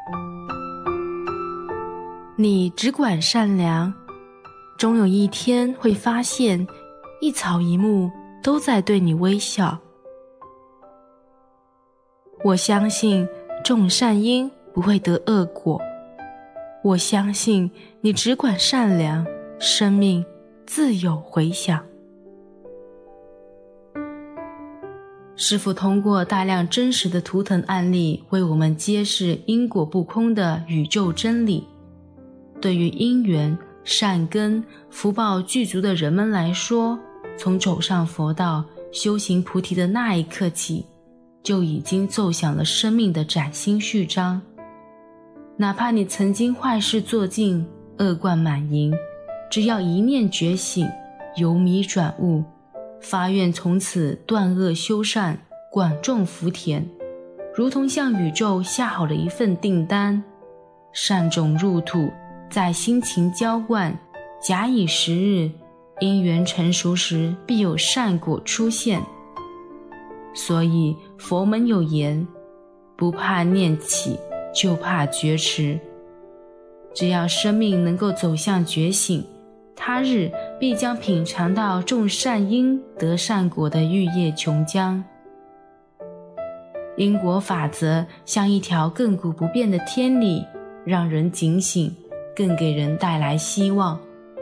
你只管善良，终有一天会发现，一草一木都在对你微笑。我相信种善因不会得恶果，我相信你只管善良，生命自有回响。师父通过大量真实的图腾案例，为我们揭示因果不空的宇宙真理。对于因缘、善根、福报具足的人们来说，从走上佛道、修行菩提的那一刻起，就已经奏响了生命的崭新序章。哪怕你曾经坏事做尽，恶贯满盈，只要一念觉醒，由迷转悟，发愿从此断恶修善，广种福田，如同向宇宙下好了一份订单，善种入土，在辛勤浇灌，假以时日，因缘成熟时，必有善果出现。所以佛门有言，不怕念起，就怕觉迟。只要生命能够走向觉醒，他日必将品尝到种善因得善果的玉液琼浆。因果法则像一条亘古不变的天理，让人警醒，更给人带来希望。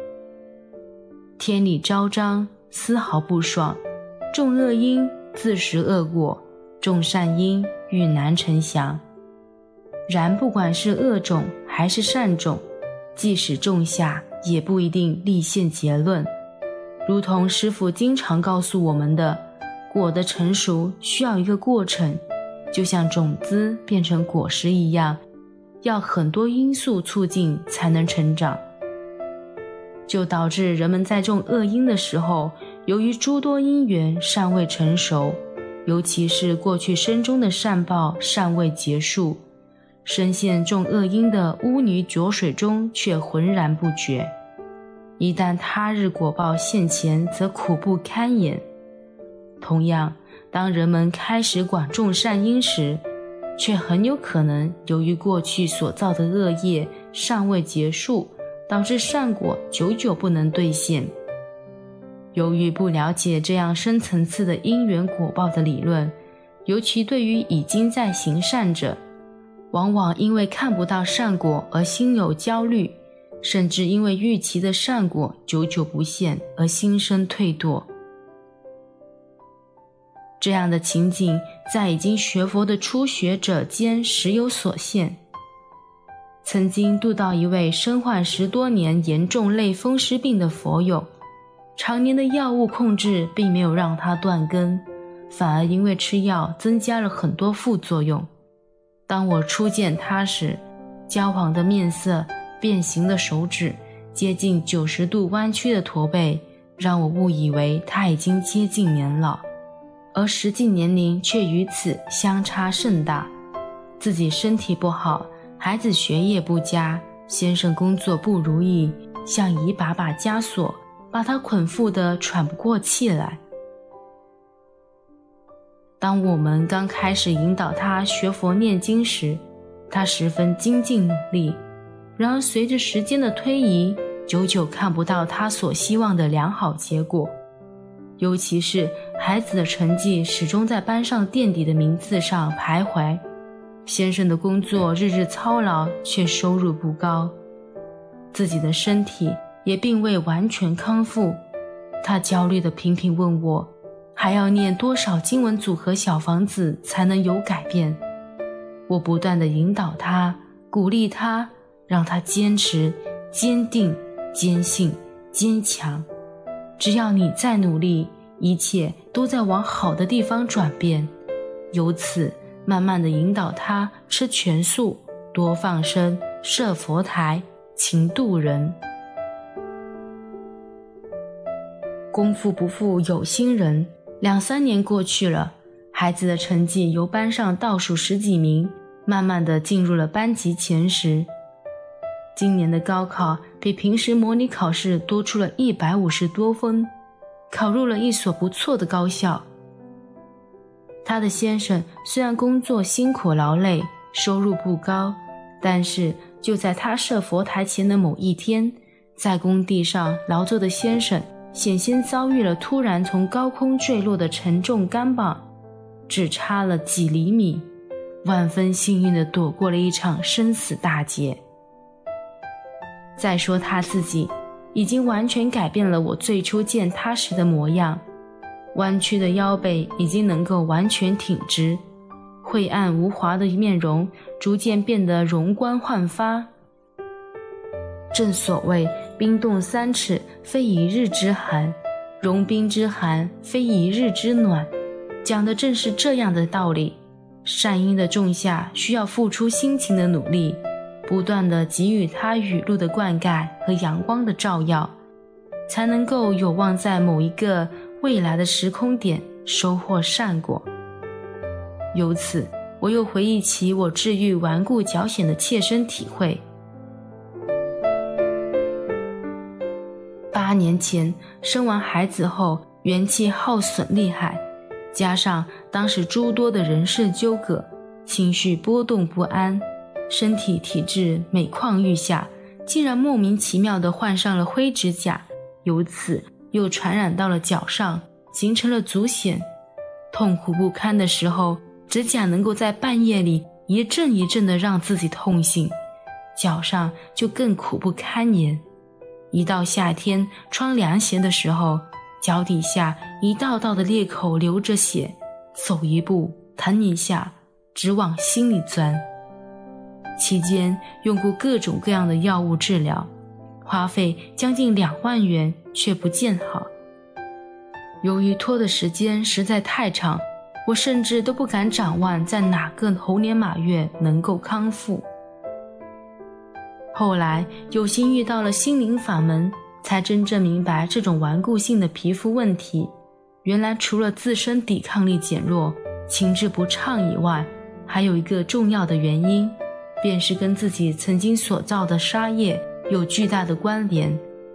天理昭彰，丝毫不爽，种恶因自食恶果，种善因愈难成祥。然不管是恶种还是善种，即使种下，也不一定立现结论。如同师父经常告诉我们的，果的成熟需要一个过程，就像种子变成果实一样，要很多因素促进才能成长。就导致人们在种恶因的时候，由于诸多因缘尚未成熟，尤其是过去生中的善报尚未结束，深陷种恶因的污泥浊水中却浑然不觉。一旦他日果报现前，则苦不堪言。同样，当人们开始广种善因时，却很有可能由于过去所造的恶业尚未结束，导致善果久久不能兑现。由于不了解这样深层次的因缘果报的理论，尤其对于已经在行善者，往往因为看不到善果而心有焦虑，甚至因为预期的善果久久不现而心生退堕。这样的情景在已经学佛的初学者间时有所现。曾经度到一位身患10多年严重类风湿病的佛友，常年的药物控制并没有让他断根，反而因为吃药增加了很多副作用。当我初见他时，焦黄的面色、变形的手指、接近90度弯曲的驼背，让我误以为他已经接近年老，而实际年龄却与此相差甚大。自己身体不好，孩子学业不佳，先生工作不如意，像一把把枷锁，把他捆缚得喘不过气来。当我们刚开始引导他学佛念经时，他十分精进努力，然而随着时间的推移，久久看不到他所希望的良好结果。尤其是孩子的成绩始终在班上垫底的名次上徘徊，先生的工作日日操劳，却收入不高，自己的身体也并未完全康复。他焦虑地频频问我，还要念多少经文组合小房子才能有改变？我不断地引导他，鼓励他，让他坚持、坚定、坚信、坚强。只要你再努力，一切都在往好的地方转变。由此慢慢地引导他吃全素，多放生，设佛台，勤度人。功夫不负有心人，2-3年过去了，孩子的成绩由班上倒数10几名，慢慢地进入了班级前10。今年的高考比平时模拟考试多出了150多分，考入了一所不错的高校。他的先生虽然工作辛苦劳累，收入不高， 但是就在他设佛台前的某一天，在工地上劳作的先生险些遭遇了突然从高空坠落的沉重钢棒，只差了几厘米，万分幸运地躲过了一场生死大劫。再说他自己已经完全改变了我最初见他时的模样，弯曲的腰背已经能够完全挺直，晦暗无华的面容逐渐变得容光焕发。正所谓冰冻3尺非一日之寒，融冰之寒非一日之暖，讲的正是这样的道理。善因的种下需要付出辛勤的努力，不断地给予它雨露的灌溉和阳光的照耀，才能够有望在某一个未来的时空点收获善果。由此我又回忆起我治愈顽固矫险的切身体会。8年前生完孩子后，元气耗损厉害，加上当时诸多的人事纠葛，情绪波动不安，身体体质每况愈下，竟然莫名其妙地患上了灰指甲，由此又传染到了脚上，形成了足癣。痛苦不堪的时候，指甲能够在半夜里一阵一阵地让自己痛醒，脚上就更苦不堪言。一到夏天穿凉鞋的时候，脚底下一道道的裂口流着血，走一步疼一下，直往心里钻。期间用过各种各样的药物治疗，花费将近2万元，却不见好。由于拖的时间实在太长，我甚至都不敢展望在哪个猴年马月能够康复。后来有幸遇到了心灵法门，才真正明白这种顽固性的皮肤问题，原来除了自身抵抗力减弱、情志不畅以外，还有一个重要的原因，便是跟自己曾经所造的杀业有巨大的关联。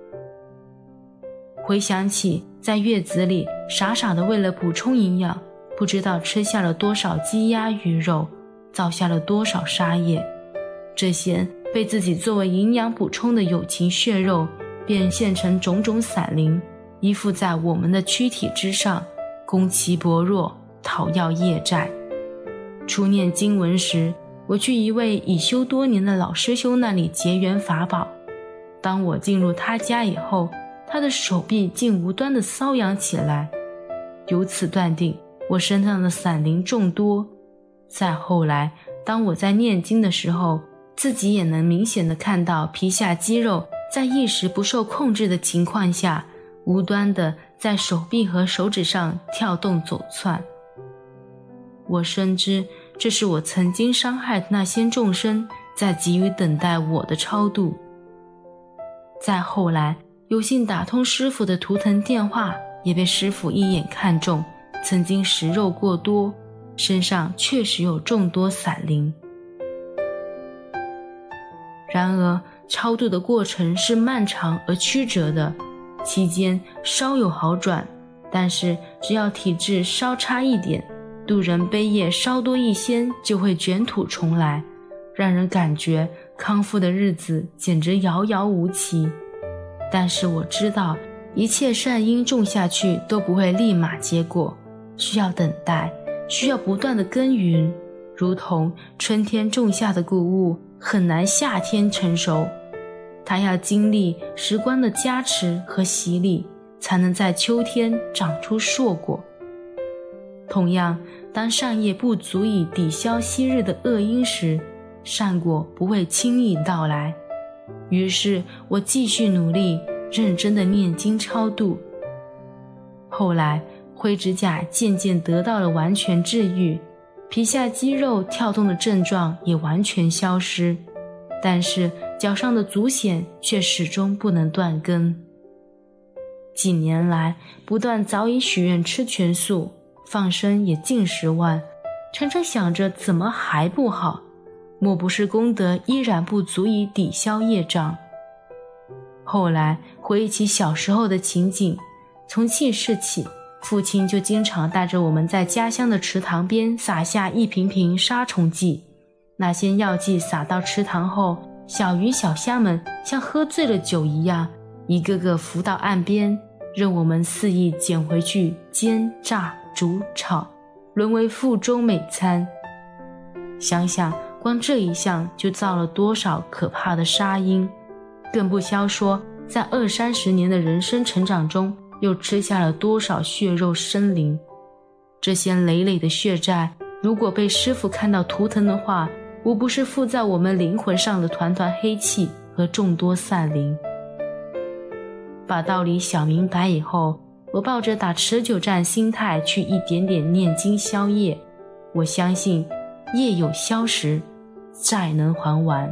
回想起在月子里傻傻的为了补充营养，不知道吃下了多少鸡鸭鱼肉，造下了多少杀业，这些被自己作为营养补充的友情血肉便现成种种散灵，依附在我们的躯体之上，攻其薄弱，讨要业债。初念经文时，我去一位已修多年的老师兄那里结缘法宝。当我进入他家以后，他的手臂竟无端地瘙痒起来，由此断定我身上的散灵众多。再后来，当我在念经的时候，自己也能明显地看到皮下肌肉在意识不受控制的情况下，无端地在手臂和手指上跳动走窜。我深知这是我曾经伤害的那些众生在急于等待我的超度。再后来有幸打通师父的图腾电话，也被师父一眼看中，曾经食肉过多，身上确实有众多散灵。然而超度的过程是漫长而曲折的，期间稍有好转，但是只要体质稍差一点，渡人悲业稍多一些，就会卷土重来，让人感觉康复的日子简直遥遥无期。但是我知道一切善因种下去都不会立马结果，需要等待，需要不断的耕耘，如同春天种下的谷物很难夏天成熟，它要经历时光的加持和洗礼，才能在秋天长出硕果。同样，当善业不足以抵消昔日的恶因时，善果不会轻易到来。于是我继续努力，认真的念经超度。后来灰指甲渐渐得到了完全治愈，皮下肌肉跳动的症状也完全消失，但是脚上的足癣却始终不能断根。几年来不断早已许愿吃全素，放生也近10万，常常想着怎么还不好，莫不是功德依然不足以抵消业障。后来回忆起小时候的情景，从记事起，父亲就经常带着我们在家乡的池塘边撒下一瓶瓶杀虫剂， 那些药剂洒到池塘后，小鱼小虾们像喝醉了酒一样，一个个浮到岸边，任我们肆意捡回去煎、炸、煮、炒，沦为腹中美餐。想想光这一项就造了多少可怕的杀因，更不消说在20-30年的人生成长中又吃下了多少血肉生灵。这些累累的血债，如果被师父看到图腾的话，无不是附在我们灵魂上的团团黑气和众多散灵。把道理想明白以后，我抱着打持久战心态去一点点念经消业。我相信业有消时，债能还完。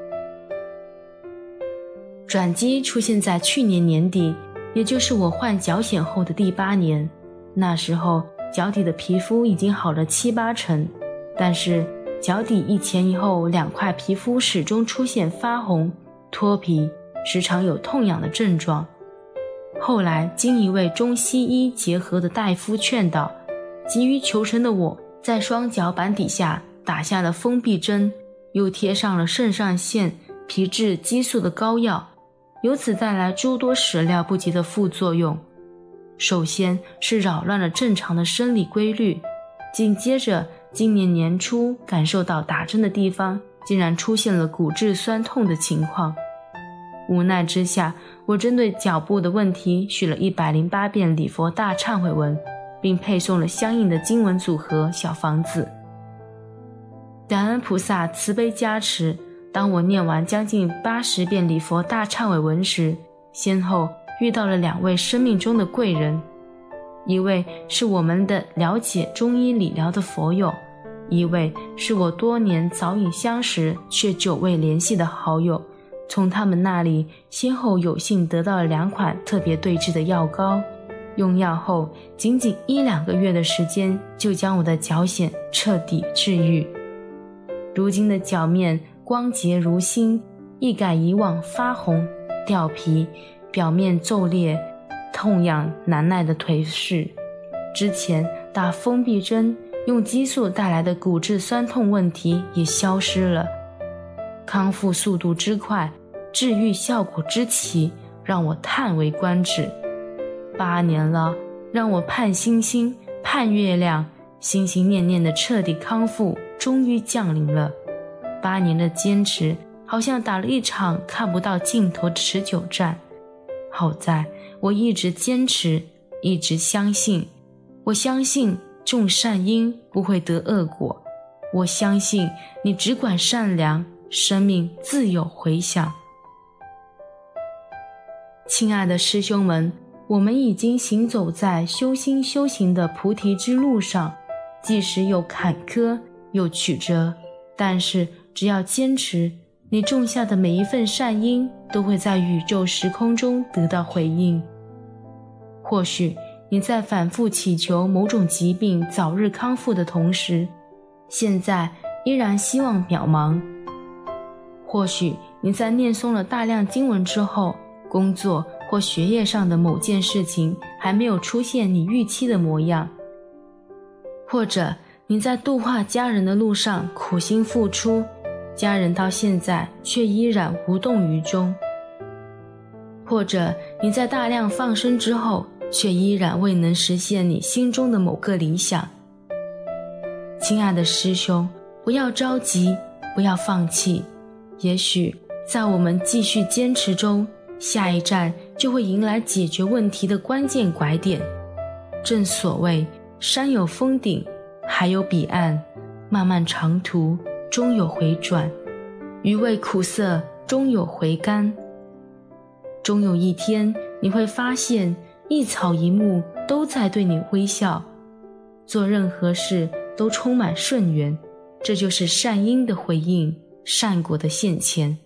转机出现在去年年底，也就是我患脚癣后的第8年。那时候脚底的皮肤已经好了7-8成，但是脚底一前一后2块皮肤始终出现发红、脱皮，时常有痛痒的症状。后来经一位中西医结合的大夫劝导，急于求成的我在双脚板底下打下了封闭针，又贴上了肾上腺皮质激素的膏药，由此带来诸多始料不及的副作用。首先是扰乱了正常的生理规律，紧接着今年年初感受到打针的地方竟然出现了骨质酸痛的情况。无奈之下，我针对脚部的问题许了108遍礼佛大忏悔文，并配送了相应的经文组合小房子。感恩菩萨慈悲加持，当我念完将近80遍礼佛大忏悔文时，先后遇到了2位生命中的贵人。一位是我们的了解中医理疗的佛友，一位是我多年早已相识却久未联系的好友。从他们那里先后有幸得到了2款特别对治的药膏，用药后仅仅1-2个月的时间就将我的脚癣彻底治愈。如今的脚面光洁如新，一改以往发红、掉皮、表面皱裂、痛痒难耐的颓势。之前打封闭针用激素带来的骨质酸痛问题也消失了，康复速度之快，治愈效果之奇，让我叹为观止。8年了，让我盼星星盼月亮，心心念念的彻底康复终于降临了。8年的坚持好像打了一场看不到尽头的持久战。好在我一直坚持，一直相信。我相信种善因不会得恶果，我相信你只管善良，生命自有回响。亲爱的师兄们，我们已经行走在修心修行的菩提之路上，即使有坎坷有曲折，但是只要坚持，你种下的每一份善因都会在宇宙时空中得到回应。或许你在反复祈求某种疾病早日康复的同时，现在依然希望渺茫。或许你在念诵了大量经文之后，工作或学业上的某件事情还没有出现你预期的模样。或者你在度化家人的路上苦心付出，家人到现在却依然无动于衷。或者你在大量放生之后，却依然未能实现你心中的某个理想。亲爱的师兄，不要着急，不要放弃，也许在我们继续坚持中，下一站就会迎来解决问题的关键拐点。正所谓山有峰顶，海有彼岸，漫漫长途终有回转，余味苦涩终有回甘。终有一天你会发现，一草一木都在对你微笑，做任何事都充满顺缘，这就是善因的回应，善果的现前。